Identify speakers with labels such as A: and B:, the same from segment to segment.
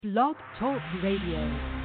A: Blog Talk Radio.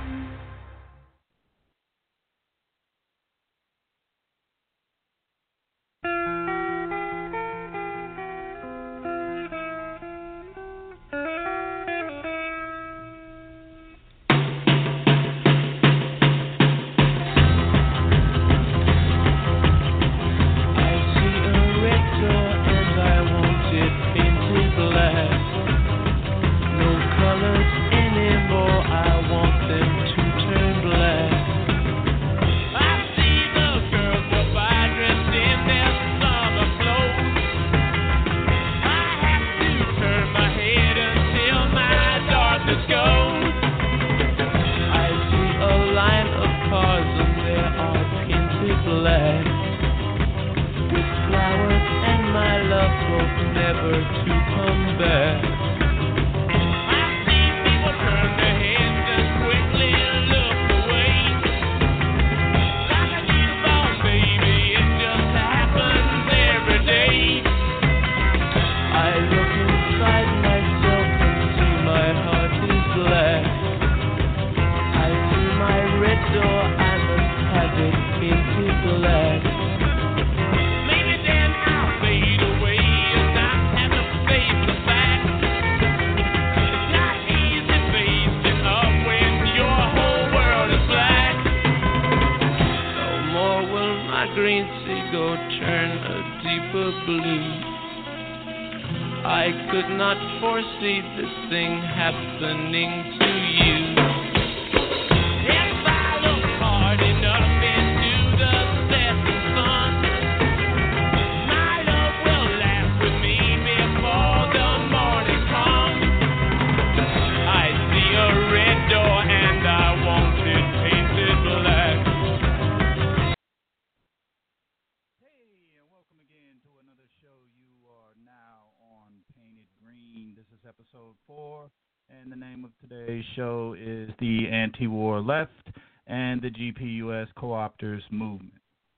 B: Episode 4, and the name of today's show is The Anti-War Left and the GPUS Co-opters Movement.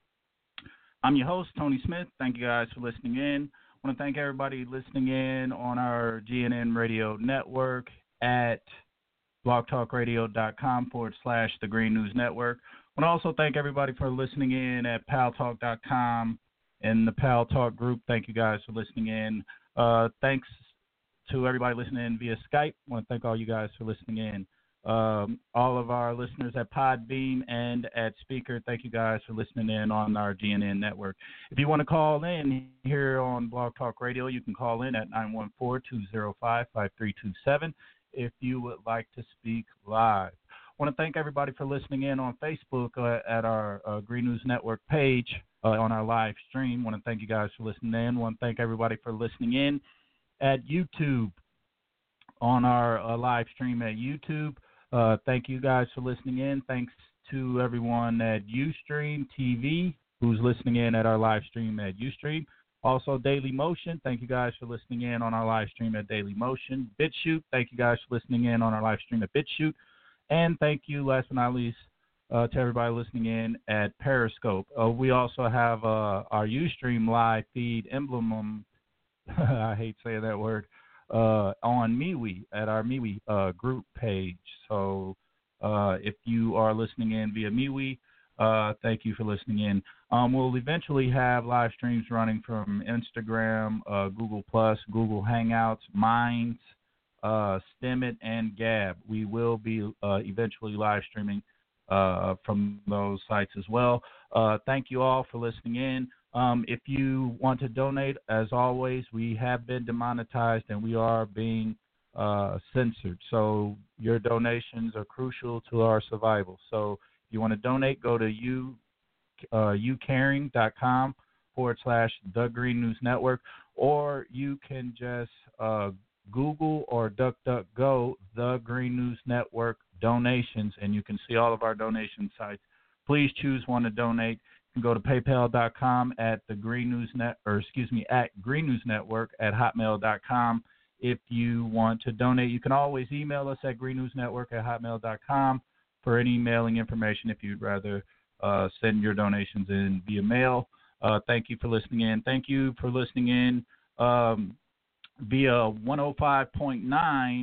B: I'm your host, Tony Smith. Thank you guys for listening in. I want to thank everybody listening in on our GNN Radio Network at blogtalkradio.com/The Green News Network. I want to also thank everybody for listening in at paltalk.com and the Pal Talk group. Thank you guys for listening in. Thanks to everybody listening in via Skype. I want to thank all you guys for listening in. All of our listeners at Podbeam and at Speaker, thank you guys for listening in on our GNN network. If you want to call in here on Blog Talk Radio, you can call in at 914-205-5327 if you would like to speak live. I want to thank everybody for listening in on Facebook at our Green News Network page on our live stream. I want to thank you guys for listening in. I want to thank everybody for listening in at YouTube on our live stream at YouTube. Thank you guys for listening in. Thanks to everyone at Ustream TV who's listening in at our live stream at Ustream. Also, Daily Motion, thank you guys for listening in on our live stream at Daily Motion. BitChute, thank you guys for listening in on our live stream at BitChute. And thank you, last but not least, to everybody listening in at Periscope. We also have our Ustream live feed emblem. I hate saying that word, on MeWe, at our MeWe group page. So if you are listening in via MeWe, thank you for listening in. We'll eventually have live streams running from Instagram, Google+, Google Hangouts, Minds, Stemit, and Gab. We will be eventually live streaming from those sites as well. Thank you all for listening in. If you want to donate, as always, we have been demonetized and we are being censored. So your donations are crucial to our survival. So if you want to donate, go to youcaring.com/The Green News Network, or you can just Google or DuckDuckGo The Green News Network donations, and you can see all of our donation sites. Please choose one to donate. You can go to paypal.com at at Green News Network at hotmail.com. If you want to donate, you can always email us at greennewsnetwork at hotmail.com for any mailing information if you'd rather send your donations in via mail. Thank you for listening in. Thank you for listening in via 105.9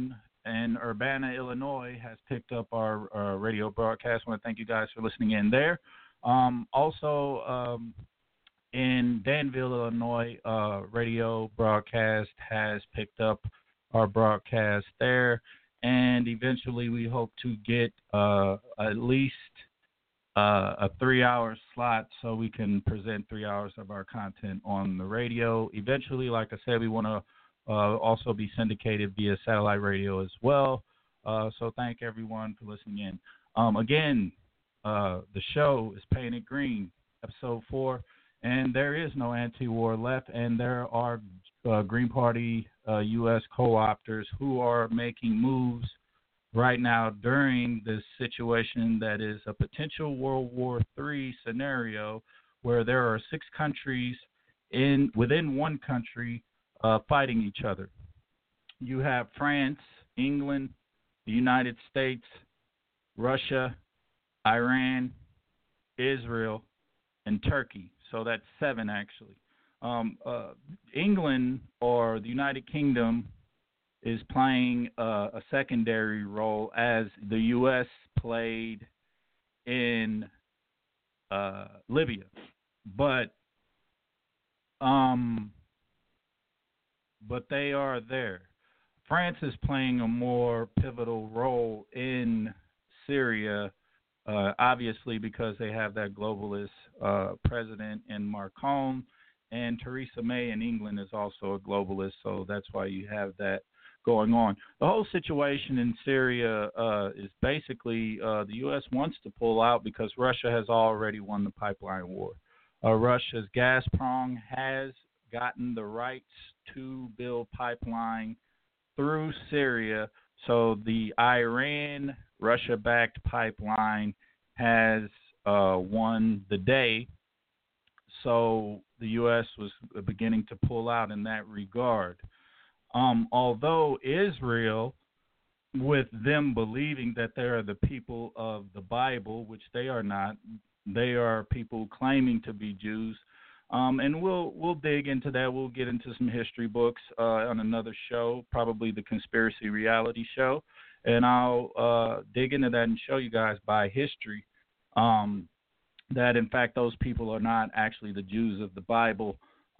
B: in Urbana, Illinois, has picked up our radio broadcast. I want to thank you guys for listening in there. Also, in Danville, Illinois, radio broadcast has picked up our broadcast there. And eventually we hope to get at least a 3-hour slot so we can present 3 hours of our content on the radio. Eventually, like I said, we want to also be syndicated via satellite radio as well. So thank everyone for listening in. Again, the show is Painted Green, episode 4, and there is no anti-war left, and there are Green Party U.S. co-opters who are making moves right now during this situation that is a potential World War III scenario where there are 6 countries within one country fighting each other. You have France, England, the United States, Russia, Iran, Israel, and Turkey. So that's 7 actually. England, or the United Kingdom, is playing a secondary role as the U.S. played in Libya. But they are there. France is playing a more pivotal role in Syria, obviously because they have that globalist president in Macron, and Theresa May in England is also a globalist, so that's why you have that going on. The whole situation in Syria is basically the U.S. wants to pull out because Russia has already won the pipeline war. Russia's Gazprom has gotten the rights to build pipeline through Syria, so the Iran-Russia-backed pipeline has won the day. So the U.S. was beginning to pull out in that regard. Although Israel, with them believing that they are the people of the Bible, which they are not, they are people claiming to be Jews. And we'll dig into that. We'll get into some history books on another show, probably the Conspiracy Reality Show. And I'll dig into that and show you guys by history that, in fact, those people are not actually the Jews of the Bible.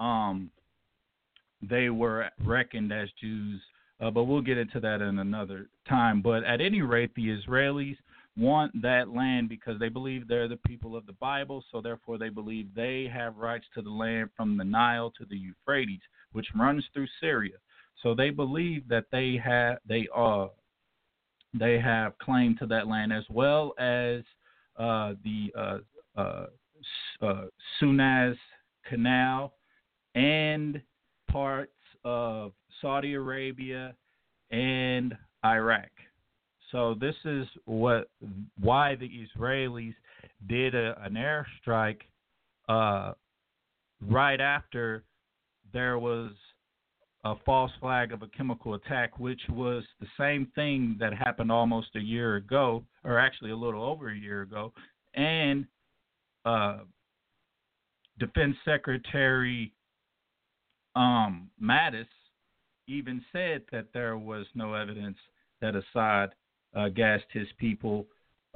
B: They were reckoned as Jews, but we'll get into that in another time. But at any rate, the Israelis want that land because they believe they're the people of the Bible, so therefore they believe they have rights to the land from the Nile to the Euphrates, which runs through Syria. So they believe that they have claim to that land, as well as the Suez Canal and parts of Saudi Arabia and Iraq. So this is why the Israelis did an airstrike right after there was a false flag of a chemical attack, which was the same thing that happened almost a year ago, or actually a little over a year ago. And Defense Secretary Mattis even said that there was no evidence that Assad gassed his people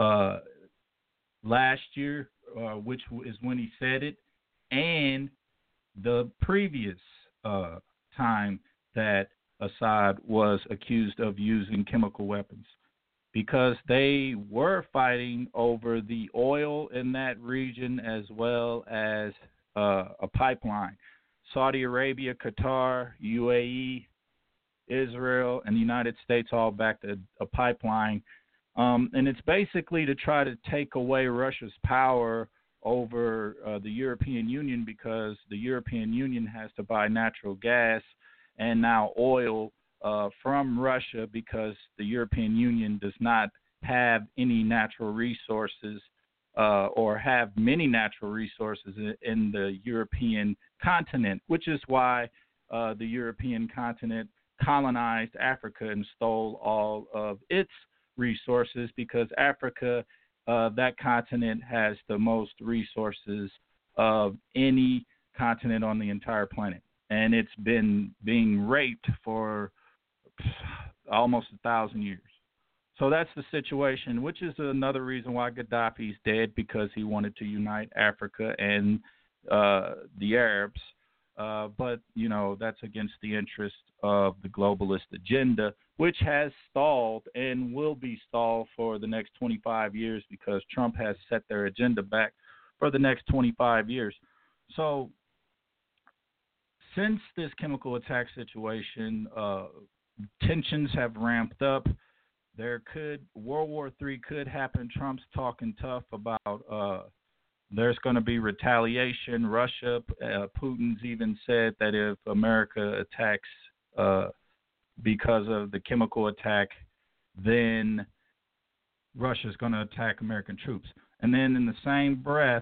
B: last year, which is when he said it, and the previous time that Assad was accused of using chemical weapons, because they were fighting over the oil in that region as well as a pipeline. Saudi Arabia, Qatar, UAE, Israel, and the United States all backed a pipeline. And it's basically to try to take away Russia's power over the European Union, because the European Union has to buy natural gas and now oil from Russia, because the European Union does not have any natural resources or have many natural resources in the European continent, which is why the European continent colonized Africa and stole all of its resources, because Africa, that continent, has the most resources of any continent on the entire planet. And it's been being raped for almost 1,000 years. So that's the situation, which is another reason why Gaddafi's dead, because he wanted to unite Africa and the Arabs. But, that's against the interest of the globalist agenda, which has stalled and will be stalled for the next 25 years because Trump has set their agenda back for the next 25 years. So since this chemical attack situation, tensions have ramped up. World War III could happen. Trump's talking tough about there's going to be retaliation. Russia, Putin's even said that if America attacks because of the chemical attack, then Russia's going to attack American troops. And then in the same breath,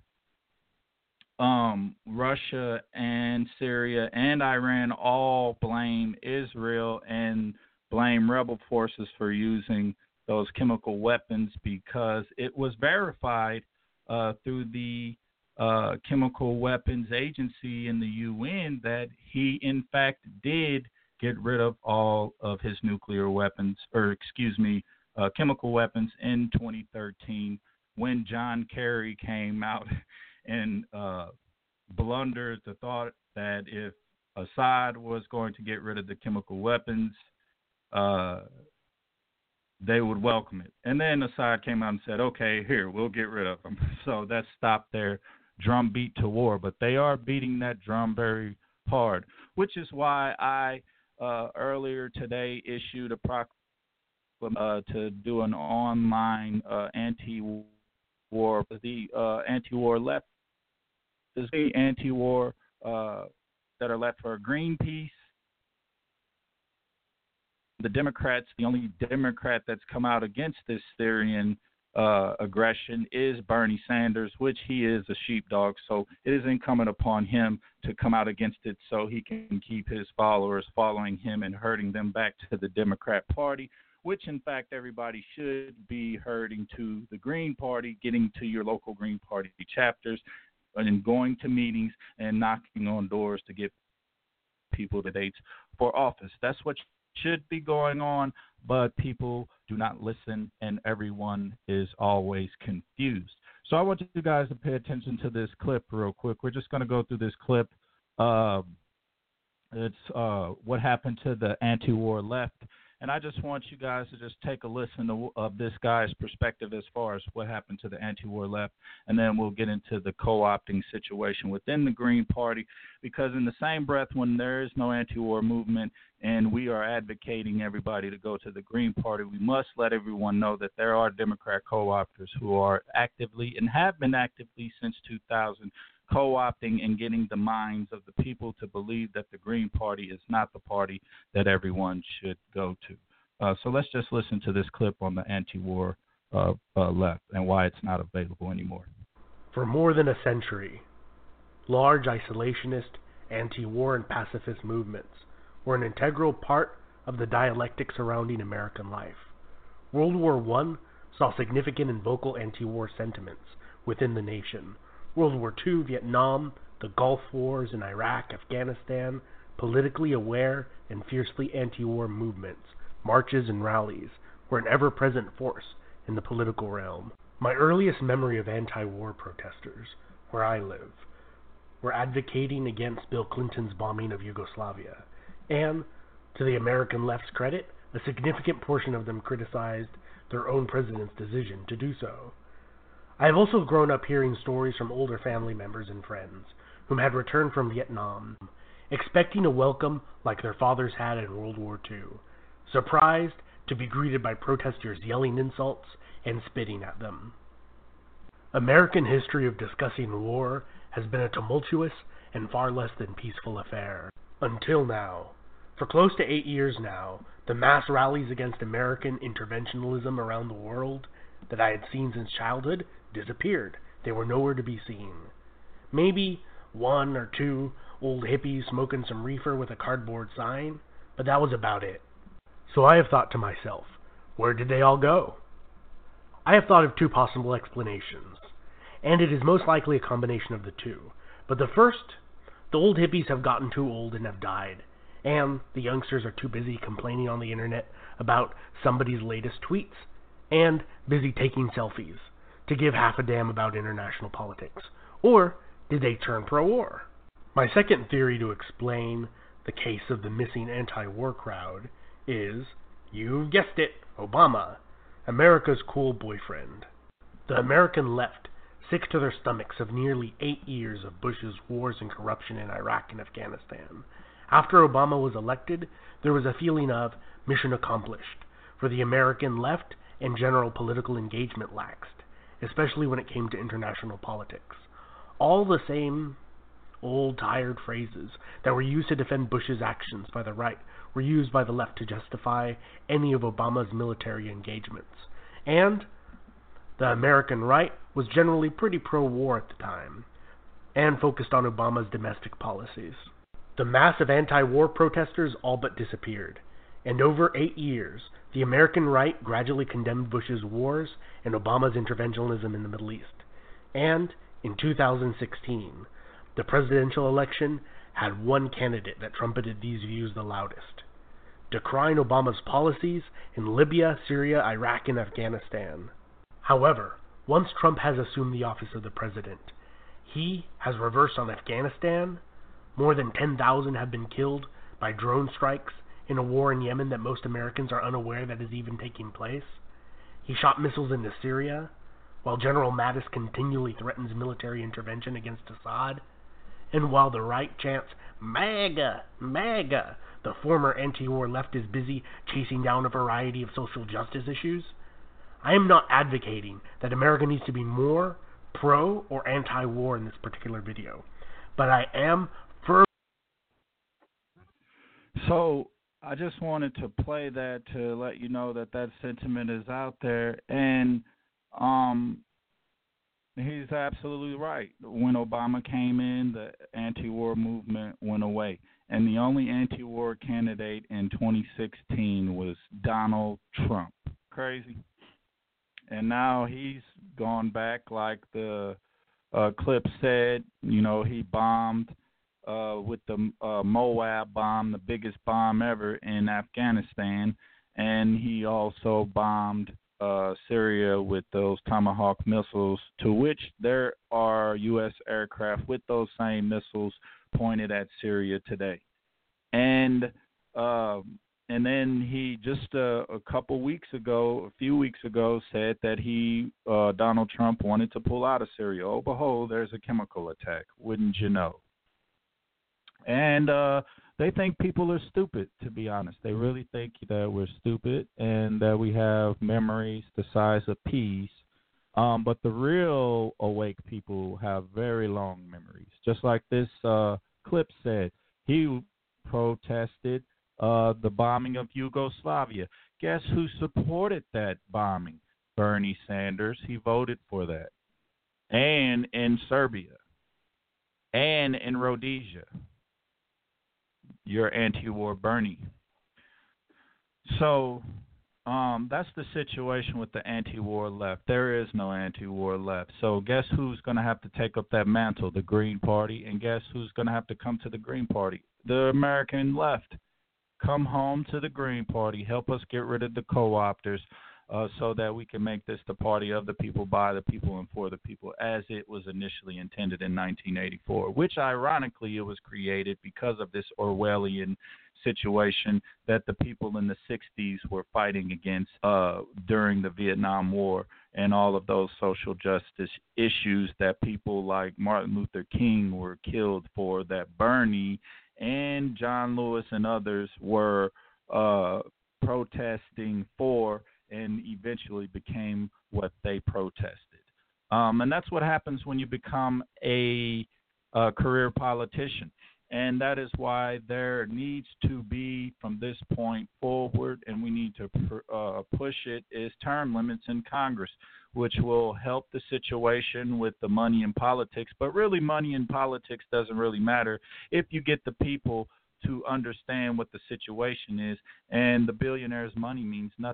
B: Russia and Syria and Iran all blame Israel and blame rebel forces for using those chemical weapons because it was verified through the Chemical Weapons Agency in the UN that he, in fact, did get rid of all of his nuclear weapons, chemical weapons in 2013 when John Kerry came out and blundered the thought that if Assad was going to get rid of the chemical weapons, they would welcome it. And then Assad came out and said, okay, here, we'll get rid of them. So that stopped their drumbeat to war. But they are beating that drum very hard, which is why I earlier today issued a proclamation to do an online anti-war. The anti-war left is the anti-war that are left for Greenpeace. The Democrats, the only Democrat that's come out against this Syrian aggression is Bernie Sanders, which he is a sheepdog. So it is incumbent upon him to come out against it so he can keep his followers following him and herding them back to the Democrat Party, which, in fact, everybody should be herding to the Green Party, getting to your local Green Party chapters and going to meetings and knocking on doors to get people to dates for office. That's what should be going on, but people do not listen, and everyone is always confused. So I want you guys to pay attention to this clip real quick. We're just going to go through this clip. It's what happened to the anti-war left, and I just want you guys to just take a listen of this guy's perspective as far as what happened to the anti-war left, and then we'll get into the co-opting situation within the Green Party, because in the same breath, when there is no anti-war movement and we are advocating everybody to go to the Green Party, we must let everyone know that there are Democrat co-opters who are actively and have been actively since 2000 co-opting and getting the minds of the people to believe that the Green Party is not the party that everyone should go to. So let's just listen to this clip on the anti-war left and why it's not available anymore.
C: For more than a century, large isolationist, anti-war, and pacifist movements were an integral part of the dialectic surrounding American life. World War I saw significant and vocal anti-war sentiments within the nation. World War II, Vietnam, the Gulf Wars in Iraq, Afghanistan, politically aware and fiercely anti-war movements, marches, and rallies were an ever-present force in the political realm. My earliest memory of anti-war protesters, where I live, were advocating against Bill Clinton's bombing of Yugoslavia, and, to the American left's credit, a significant portion of them criticized their own president's decision to do so. I have also grown up hearing stories from older family members and friends whom had returned from Vietnam, expecting a welcome like their fathers had in World War II, surprised to be greeted by protesters yelling insults and spitting at them. American history of discussing war has been a tumultuous and far less than peaceful affair. Until now. For close to 8 years now, the mass rallies against American interventionism around the world that I had seen since childhood disappeared. They were nowhere to be seen. Maybe one or two old hippies smoking some reefer with a cardboard sign, but that was about it. So I have thought to myself, where did they all go? I have thought of two possible explanations, and it is most likely a combination of the two. But the first, the old hippies have gotten too old and have died, and the youngsters are too busy complaining on the internet about somebody's latest tweets and busy taking selfies to give half a damn about international politics? Or did they turn pro-war? My second theory to explain the case of the missing anti-war crowd is, you guessed it, Obama, America's cool boyfriend. The American left, sick to their stomachs of nearly 8 years of Bush's wars and corruption in Iraq and Afghanistan. After Obama was elected, there was a feeling of mission accomplished, for the American left and general political engagement laxed, especially when it came to international politics. All the same old tired phrases that were used to defend Bush's actions by the right were used by the left to justify any of Obama's military engagements. And the American right was generally pretty pro-war at the time, and focused on Obama's domestic policies. The mass of anti-war protesters all but disappeared, and over 8 years, the American right gradually condemned Bush's wars and Obama's interventionism in the Middle East. And in 2016, the presidential election had one candidate that trumpeted these views the loudest, decrying Obama's policies in Libya, Syria, Iraq, and Afghanistan. However, once Trump has assumed the office of the president, he has reversed on Afghanistan. More than 10,000 have been killed by drone strikes in a war in Yemen that most Americans are unaware that is even taking place. He shot missiles into Syria, while General Mattis continually threatens military intervention against Assad. And while the right chants, MAGA, MAGA, the former anti-war left is busy chasing down a variety of social justice issues. I am not advocating that America needs to be more pro or anti-war in this particular video, but I am firm.
B: So I just wanted to play that to let you know that that sentiment is out there, and he's absolutely right. When Obama came in, the anti-war movement went away, and the only anti-war candidate in 2016 was Donald Trump. Crazy. And now he's gone back, like the clip said. You know, he bombed with the Moab bomb, the biggest bomb ever in Afghanistan, and he also bombed Syria with those Tomahawk missiles, to which there are U.S. aircraft with those same missiles pointed at Syria today. And then he just a few weeks ago, said that Donald Trump wanted to pull out of Syria. Oh, behold, there's a chemical attack. Wouldn't you know? And they think people are stupid, to be honest. They really think that we're stupid and that we have memories the size of peas. But the real awake people have very long memories. Just like this clip said, he protested the bombing of Yugoslavia. Guess who supported that bombing? Bernie Sanders. He voted for that. And in Serbia. And in Rhodesia. You're anti-war Bernie. So that's the situation with the anti-war left. There is no anti-war left. So guess who's going to have to take up that mantle? The Green Party. And guess who's going to have to come to the Green Party? The American left. Come home to the Green Party. Help us get rid of the co-opters so that we can make this the party of the people, by the people, and for the people, as it was initially intended in 1984, which ironically it was created because of this Orwellian situation that the people in the 60s were fighting against during the Vietnam War and all of those social justice issues that people like Martin Luther King were killed for, that Bernie and John Lewis and others were protesting for, and eventually became what they protested. And that's what happens when you become a career politician. And that is why there needs to be, from this point forward, and we need to push it, is term limits in Congress, which will help the situation with the money in politics. But really, money in politics doesn't really matter if you get the people to understand what the situation is, and the billionaires' money means nothing.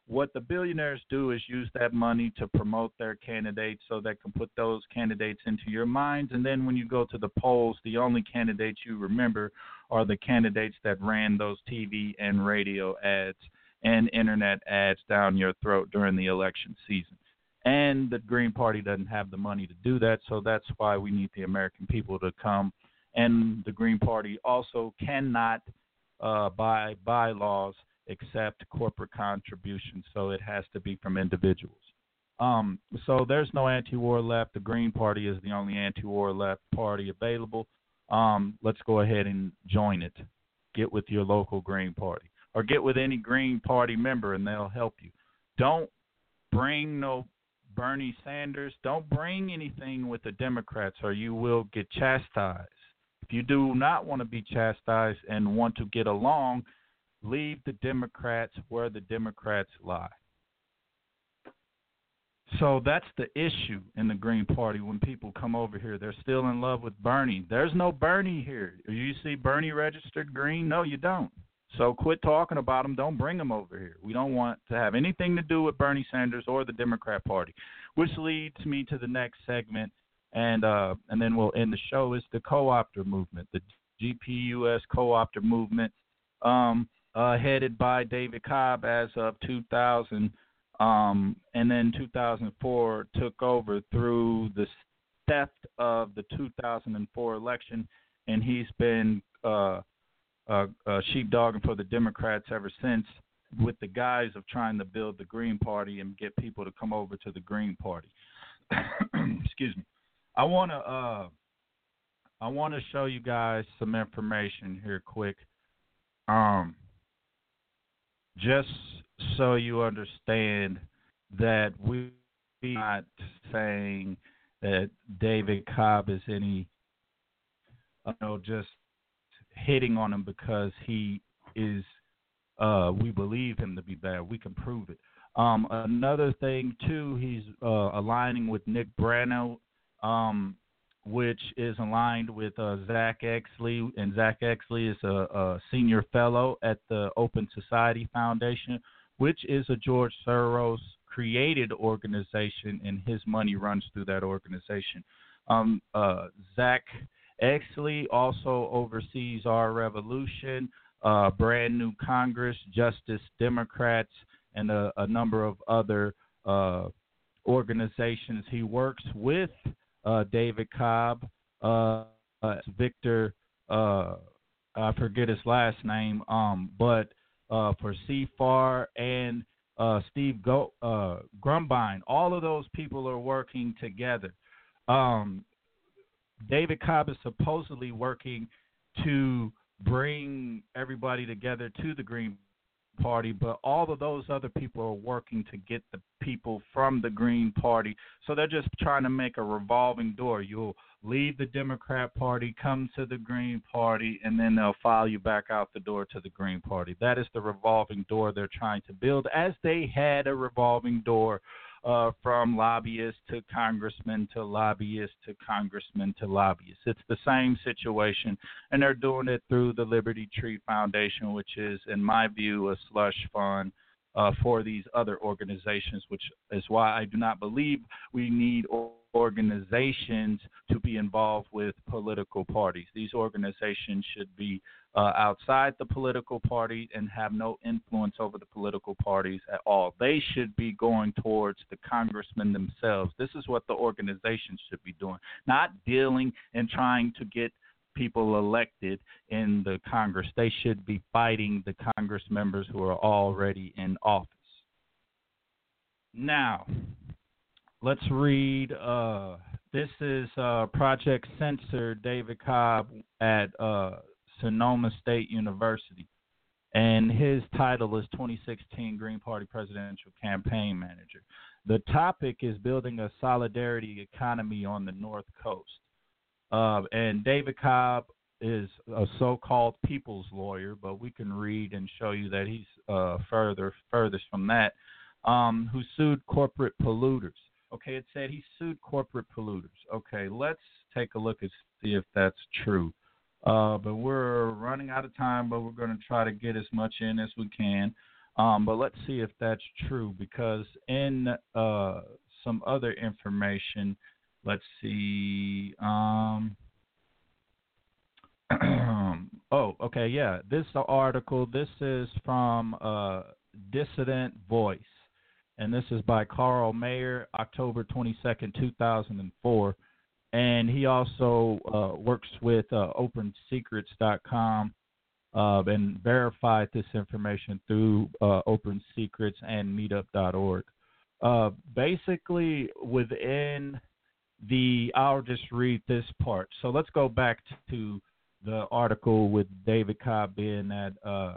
B: What the billionaires do is use that money to promote their candidates so they can put those candidates into your minds. And then when you go to the polls, the only candidates you remember are the candidates that ran those TV and radio ads and internet ads down your throat during the election season. And the Green Party doesn't have the money to do that, so that's why we need the American people to come. And the Green Party also cannot, by bylaws, accept corporate contributions, so it has to be from individuals. So there's no anti-war left. The Green Party is the only anti-war left party available. Let's go ahead and join it. Get with your local Green Party, or get with any Green Party member, and they'll help you. Don't bring no Bernie Sanders. Don't bring anything with the Democrats, or you will get chastised. If you do not want to be chastised and want to get along, leave the Democrats where the Democrats lie. So that's the issue in the Green Party. When people come over here, they're still in love with Bernie. There's no Bernie here. You see Bernie registered green? No, you don't. So quit talking about him. Don't bring him over here. We don't want to have anything to do with Bernie Sanders or the Democrat Party, which leads me to the next segment, and then we'll end the show. Is the co-opter movement, the GPUS co-opter movement, headed by David Cobb as of 2000, and then 2004 took over through the theft of the 2004 election, and he's been sheepdogging for the Democrats ever since, with the guise of trying to build the Green Party and get people to come over to the Green Party. Excuse me. I want to show you guys some information here quick. Just so you understand that we're not saying that David Cobb is any, just hitting on him because he is, we believe him to be bad. We can prove it. Another thing, too, he's aligning with Nick Brano, which is aligned with Zach Exley, and Zach Exley is a senior fellow at the Open Society Foundation, which is a George Soros created organization, and his money runs through that organization. Zach Exley also oversees Our Revolution, Brand New Congress, Justice Democrats, and a number of other organizations. He works with David Cobb, Victor, I forget his last name, but for CFAR and Steve Grumbine. All of those people are working together. David Cobb is supposedly working to bring everybody together to the Green Party, but all of those other people are working to get the people from the Green Party. So they're just trying to make a revolving door. You'll leave the Democrat Party, come to the Green Party, and then they'll file you back out the door to the Green Party. That is the revolving door they're trying to build, as they had a revolving door from lobbyists to congressmen to lobbyists to congressmen to lobbyists. It's the same situation, and they're doing it through the Liberty Tree Foundation, which is, in my view, a slush fund for these other organizations, which is why I do not believe we need organizations to be involved with political parties. These organizations should be outside the political party and have no influence over the political parties at all. They should be going towards the congressmen themselves. This is what the organizations should be doing, not dealing and trying to get people elected in the Congress. They should be fighting the Congress members who are already in office. Now, let's read. This is Project Censor David Cobb at Sonoma State University, and his title is 2016 Green Party Presidential Campaign Manager. The topic is building a solidarity economy on the North Coast. And David Cobb is a so-called people's lawyer, but we can read and show you that he's furthest from that, who sued corporate polluters. Okay, it said he sued corporate polluters. Okay, let's take a look and see if that's true. But we're running out of time, but we're going to try to get as much in as we can. But let's see if that's true because in some other information, let's see. Oh, okay, yeah. This article. This is from Dissident Voice, and this is by Carl Mayer, October 22nd, 2004. And he also works with OpenSecrets.com and verified this information through Open Secrets and Meetup.org. Basically, within I'll just read this part. So let's go back to the article with David Cobb being at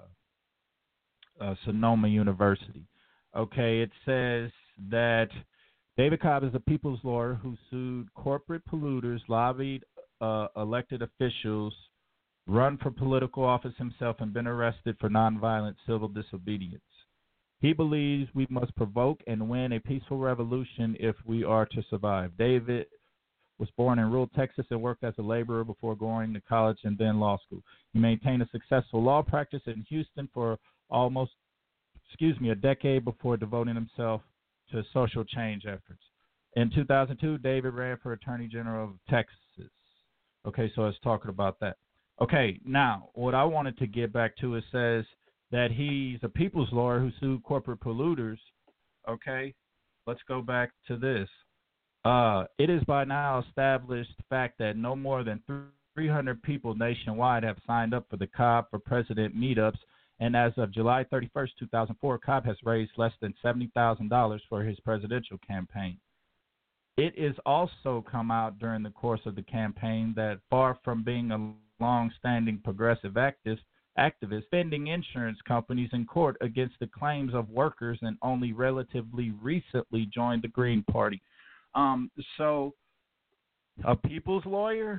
B: Sonoma University. Okay, it says that David Cobb is a people's lawyer who sued corporate polluters, lobbied elected officials, run for political office himself, and been arrested for nonviolent civil disobedience. He believes we must provoke and win a peaceful revolution if we are to survive. David was born in rural Texas and worked as a laborer before going to college and then law school. He maintained a successful law practice in Houston for almost, a decade before devoting himself to social change efforts. In 2002, David ran for Attorney General of Texas. Okay, so it's talking about that. Okay, now, what I wanted to get back to, it says that he's a people's lawyer who sued corporate polluters. Okay, let's go back to this. It is by now established fact that no more than 300 people nationwide have signed up for the Cobb for President meetups, and as of July 31st, 2004, Cobb has raised less than $70,000 for his presidential campaign. It is also come out during the course of the campaign that far from being a long-standing progressive activist, defending insurance companies in court against the claims of workers and only relatively recently joined the Green Party. So a people's lawyer?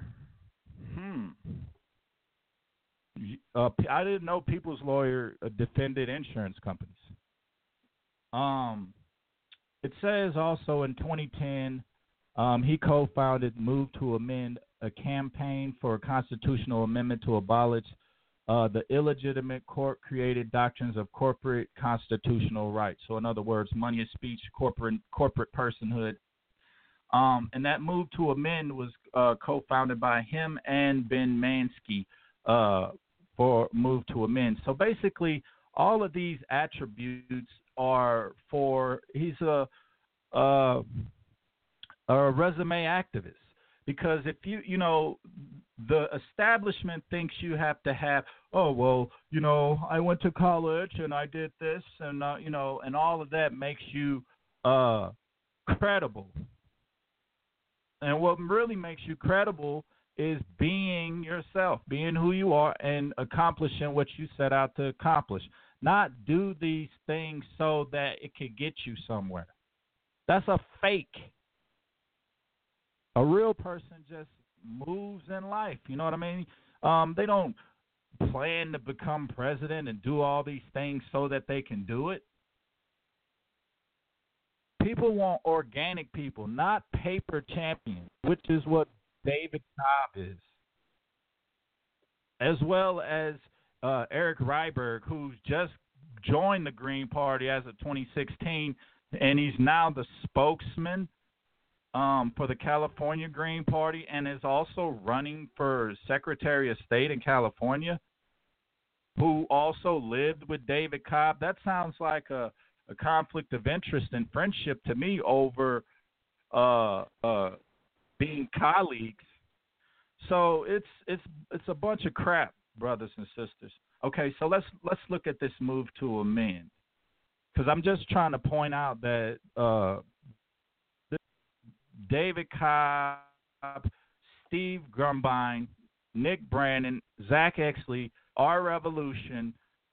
B: I didn't know people's lawyer defended insurance companies. It says also in 2010, he co-founded Move to Amend, a campaign for a constitutional amendment to abolish the illegitimate court-created doctrines of corporate constitutional rights. So in other words, money is speech, corporate personhood. And that Move to Amend was co-founded by him and Ben Mansky for Move to Amend. So basically, all of these attributes are for he's a resume activist. Because if the establishment thinks you have to have, I went to college and I did this and and all of that makes you credible. And what really makes you credible is being yourself, being who you are, and accomplishing what you set out to accomplish. Not do these things so that it could get you somewhere. That's a fake. A real person just moves in life. You know what I mean? They don't plan to become president and do all these things so that they can do it. People want organic people, not paper champions, which is what David Cobb is, as well as Eric Ryberg, who's just joined the Green Party as of 2016, and he's now the spokesman for the California Green Party and is also running for Secretary of State in California, who also lived with David Cobb. That sounds like a conflict of interest and friendship to me over being colleagues. So it's a bunch of crap, brothers and sisters. Okay, so let's look at this Move to Amend, because I'm just trying to point out that David Cobb, Steve Grumbine, Nick Brandon, Zach Exley, Our Revolution,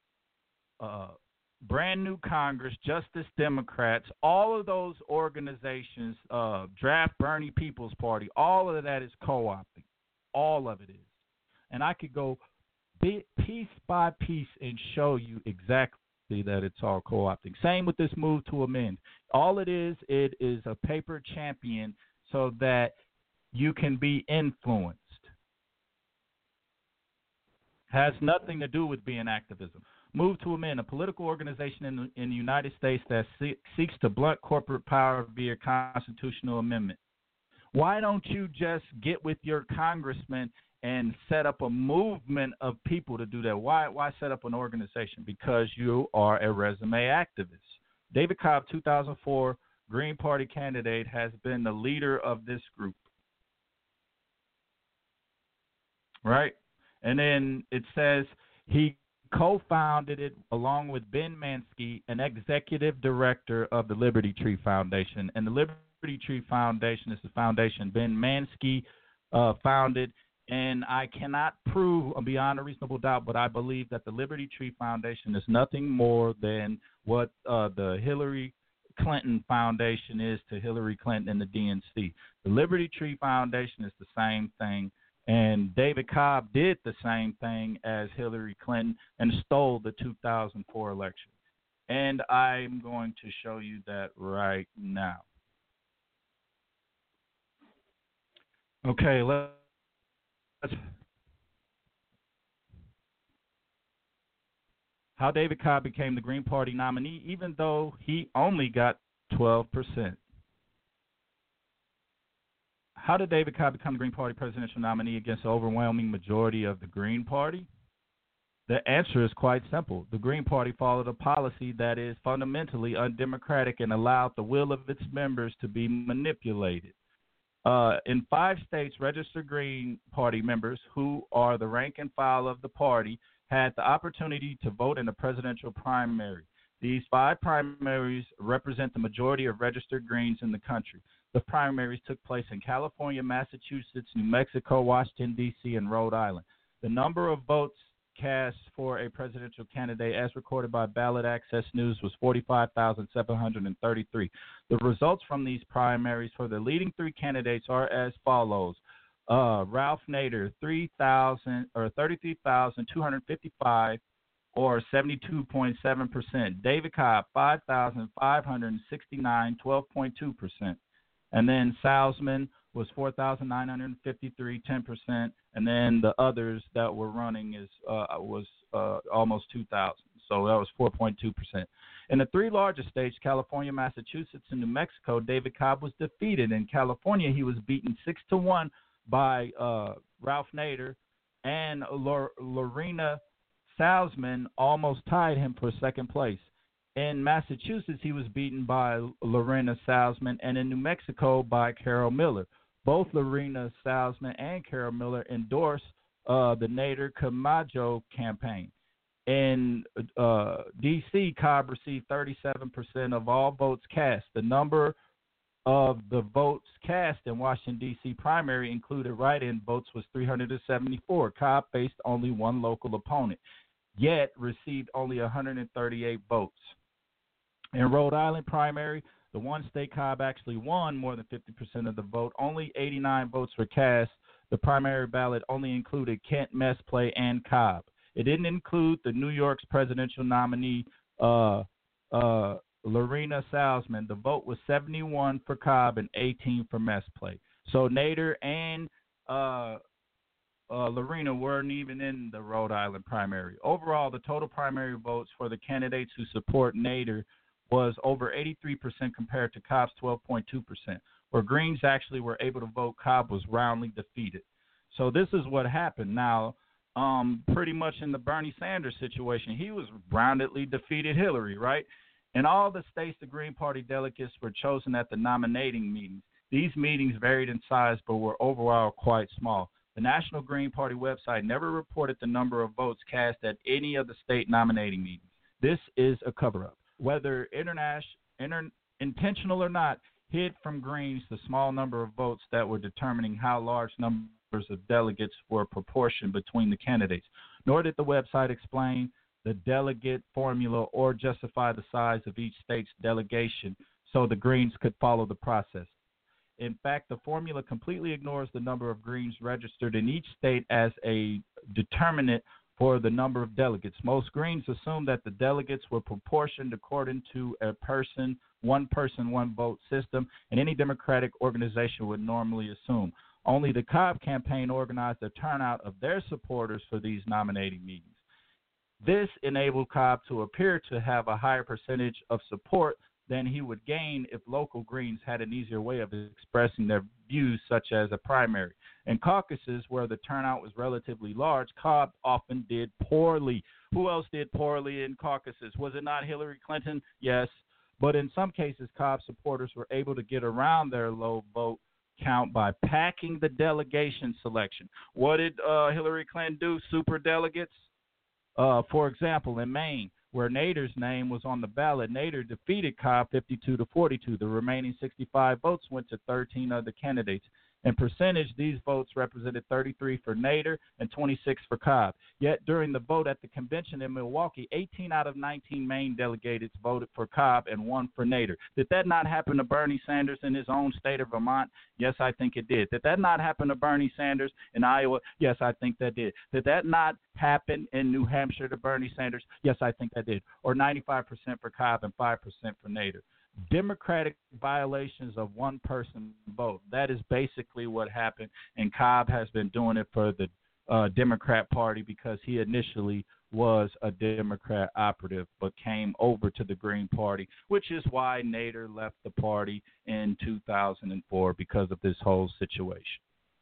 B: Brand New Congress, Justice Democrats, all of those organizations, Draft Bernie People's Party, all of that is co-opting. All of it is. And I could go piece by piece and show you exactly that it's all co-opting. Same with this Move to Amend. All it is a paper champion so that you can be influenced. Has nothing to do with being activism. Move to amend a political organization in the United States that seeks to blunt corporate power via constitutional amendment. Why don't you just get with your congressman and set up a movement of people to do that? Why set up an organization? Because you are a resume activist. David Cobb, 2004 Green Party candidate, has been the leader of this group. Right? And then it says he co-founded it along with Ben Mansky, an executive director of the Liberty Tree Foundation. And the Liberty Tree Foundation is the foundation Ben Mansky founded. And I cannot prove beyond a reasonable doubt, but I believe that the Liberty Tree Foundation is nothing more than what the Hillary Clinton Foundation is to Hillary Clinton and the DNC. The Liberty Tree Foundation is the same thing. And David Cobb did the same thing as Hillary Clinton and stole the 2004 election. And I'm going to show you that right now. Okay, let's how David Cobb became the Green Party nominee, even though he only got 12%. How did David Cobb become the Green Party presidential nominee against the overwhelming majority of the Green Party? The answer is quite simple. The Green Party followed a policy that is fundamentally undemocratic and allowed the will of its members to be manipulated. In 5 states, registered Green Party members, who are the rank and file of the party, had the opportunity to vote in a presidential primary. These 5 primaries represent the majority of registered Greens in the country. The primaries took place in California, Massachusetts, New Mexico, Washington, D.C., and Rhode Island. The number of votes cast for a presidential candidate, as recorded by Ballot Access News, was 45,733. The results from these primaries for the leading 3 candidates are as follows. Ralph Nader, 33,255, or 72.7%. David Cobb, 5,569, 12.2%. And then Salzman was 4,953, 10%. And then the others that were running was almost 2,000. So that was 4.2%. In the 3 largest states, California, Massachusetts, and New Mexico, David Cobb was defeated. In California, he was beaten 6-1 by Ralph Nader, and Lorena Salzman almost tied him for second place. In Massachusetts, he was beaten by Lorena Salzman, and in New Mexico by Carol Miller. Both Lorena Salzman and Carol Miller endorsed the Nader-Camacho campaign. In D.C., Cobb received 37% of all votes cast. The number of the votes cast in Washington, D.C. primary included write-in votes was 374. Cobb faced only one local opponent, yet received only 138 votes. In Rhode Island primary, the one state Cobb actually won more than 50% of the vote. Only 89 votes were cast. The primary ballot only included Kent Mesplay and Cobb. It didn't include the New York's presidential nominee, Lorena Salzman. The vote was 71 for Cobb and 18 for Mesplay. So Nader and Lorena weren't even in the Rhode Island primary. Overall, the total primary votes for the candidates who support Nader was over 83% compared to Cobb's 12.2%. Where Greens actually were able to vote, Cobb was roundly defeated. So this is what happened. Now, pretty much in the Bernie Sanders situation, he was roundly defeated Hillary, right? In all the states, the Green Party delegates were chosen at the nominating meetings. These meetings varied in size but were overall quite small. The National Green Party website never reported the number of votes cast at any of the state nominating meetings. This is a cover-up. Whether intentional or not, hid from Greens the small number of votes that were determining how large numbers of delegates were proportioned between the candidates. Nor did the website explain the delegate formula or justify the size of each state's delegation so the Greens could follow the process. In fact, the formula completely ignores the number of Greens registered in each state as a determinant for the number of delegates. Most Greens assume that the delegates were proportioned according to a one person, one vote system, and any Democratic organization would normally assume. Only the Cobb campaign organized a turnout of their supporters for these nominating meetings. This enabled Cobb to appear to have a higher percentage of support than he would gain if local Greens had an easier way of expressing their views, such as a primary. In caucuses where the turnout was relatively large, Cobb often did poorly. Who else did poorly in caucuses? Was it not Hillary Clinton? Yes. But in some cases, Cobb supporters were able to get around their low vote count by packing the delegation selection. What did Hillary Clinton do? Super delegates? For example, in Maine, where Nader's name was on the ballot, Nader defeated Cobb 52-42. The remaining 65 votes went to 13 other candidates. In percentage, these votes represented 33 for Nader and 26 for Cobb. Yet during the vote at the convention in Milwaukee, 18 out of 19 Maine delegates voted for Cobb and 1 for Nader. Did that not happen to Bernie Sanders in his own state of Vermont? Yes, I think it did. Did that not happen to Bernie Sanders in Iowa? Yes, I think that did. Did that not happen in New Hampshire to Bernie Sanders? Yes, I think that did. Or 95% for Cobb and 5% for Nader. Democratic violations of one-person vote. That is basically what happened, and Cobb has been doing it for the Democrat Party because he initially was a Democrat operative but came over to the Green Party, which is why Nader left the party in 2004 because of this whole situation.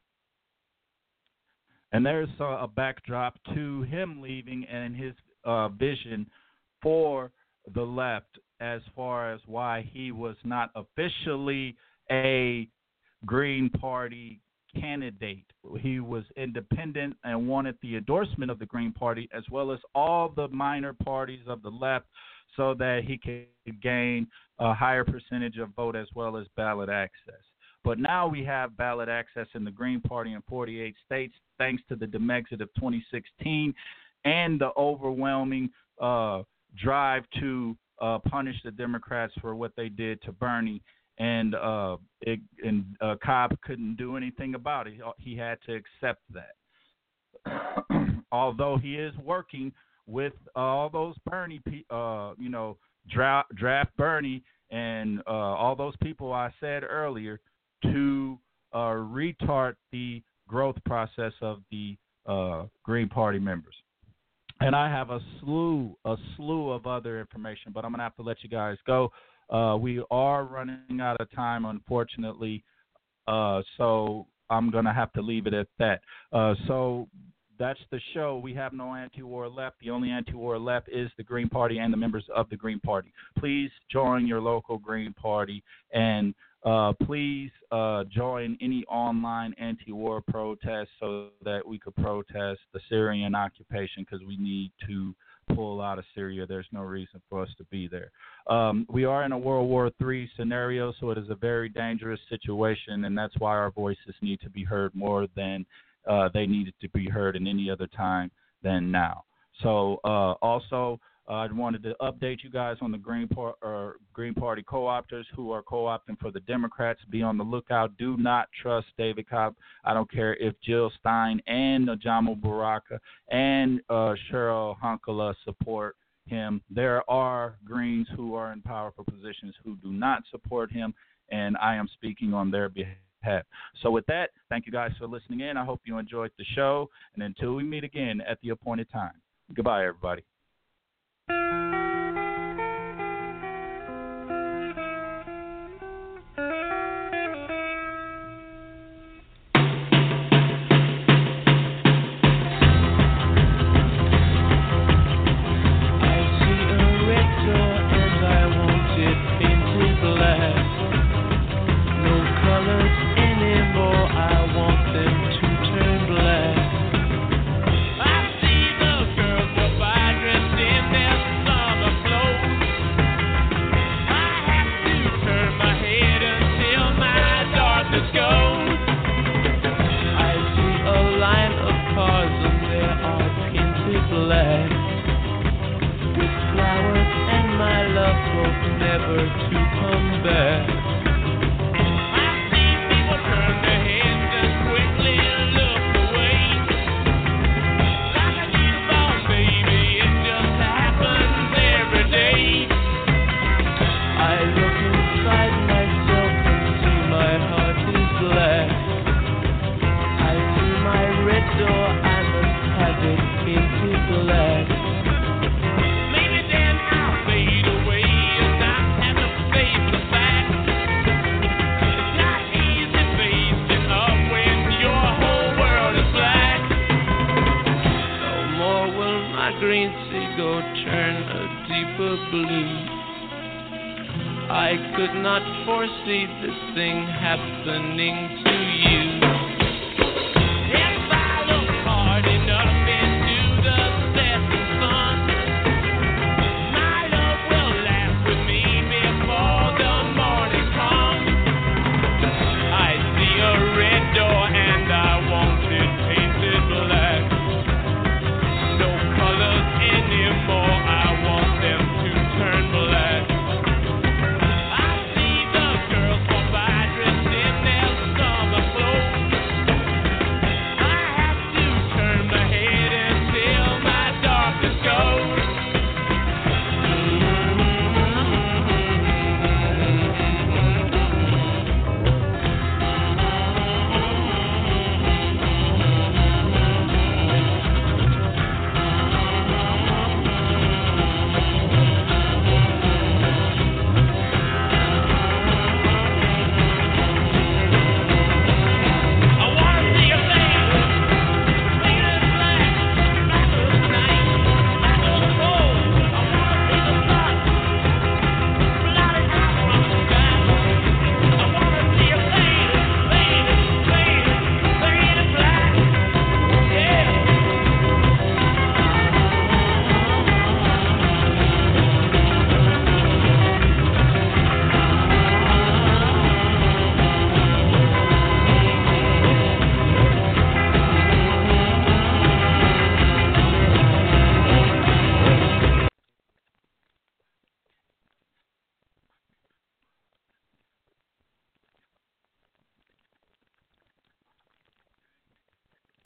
B: And there's a backdrop to him leaving and his vision for the left as far as why he was not officially a Green Party candidate. He was independent and wanted the endorsement of the Green Party as well as all the minor parties of the left so that he could gain a higher percentage of vote as well as ballot access. But now we have ballot access in the Green Party in 48 states thanks to the Demexit of 2016 and the overwhelming drive to punish the Democrats for what they did to Bernie, and Cobb couldn't do anything about it. He had to accept that. Although he is working with all those Bernie, draft Bernie and all those people I said earlier to retard the growth process of the Green Party members. And I have a slew of other information, but I'm going to have to let you guys go. We are running out of time, unfortunately, so I'm going to have to leave it at that. So that's the show. We have no anti-war left. The only anti-war left is the Green Party and the members of the Green Party. Please join your local Green Party, and please join any online anti-war protests so that we could protest the Syrian occupation because we need to pull out of Syria. There's no reason for us to be there. We are in a World War III scenario, so it is a very dangerous situation, and that's why our voices need to be heard more than they needed to be heard in any other time than now. So also, I wanted to update you guys on the Green Party co-opters who are co-opting for the Democrats. Be on the lookout. Do not trust David Cobb. I don't care if Jill Stein and Jamal Baraka and Cheryl Hunkela support him. There are Greens who are in powerful positions who do not support him, and I am speaking on their behalf. So with that, thank you guys for listening in. I hope you enjoyed the show, and until we meet again at the appointed time, goodbye, everybody.
D: I see the girls go by. the blues. I could not foresee this thing happening to you.